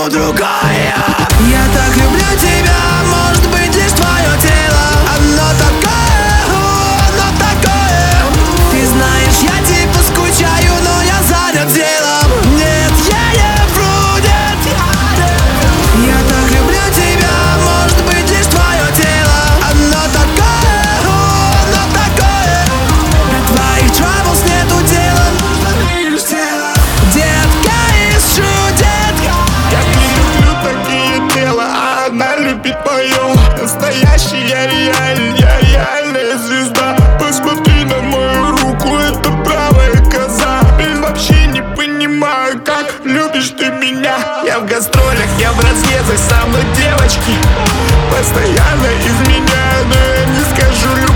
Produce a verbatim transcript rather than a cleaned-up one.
кому другая. Я так люблю тебя, может быть лишь твое тело. Оно такое, оно такое. Ты знаешь, я типа скучаю, но я занят делом. Нет, я не вру, нет, я не. Я так люблю тебя, может быть лишь твое тело. Оно такое, оно такое. До твоих troubles нету дела, нужно лишь тело. Детка из детка. Я не люблю такие тела, а она любит мое. Настоящая, реальная, реальная звезда. Посмотри на мою руку, это правая коза. Блин, вообще не понимаю, как любишь ты меня. Я в гастролях, я в разъездах, со мной девочки постоянно изменяю, но я не скажу любовь.